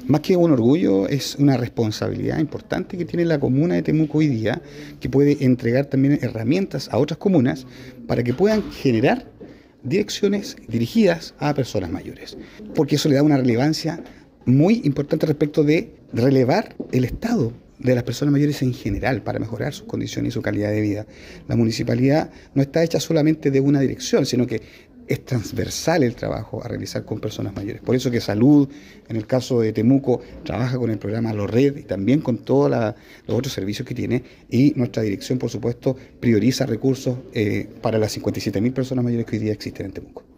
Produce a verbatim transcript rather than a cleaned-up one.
Más que un orgullo, es una responsabilidad importante que tiene la comuna de Temuco hoy día, que puede entregar también herramientas a otras comunas para que puedan generar direcciones dirigidas a personas mayores, porque eso le da una relevancia muy importante respecto de relevar el estado de las personas mayores en general para mejorar sus condiciones y su calidad de vida. La municipalidad no está hecha solamente de una dirección, sino que es transversal el trabajo a realizar con personas mayores. Por eso que Salud, en el caso de Temuco, trabaja con el programa LORED y también con todos los otros servicios que tiene, y nuestra dirección, por supuesto, prioriza recursos eh, para las cincuenta y siete mil personas mayores que hoy día existen en Temuco.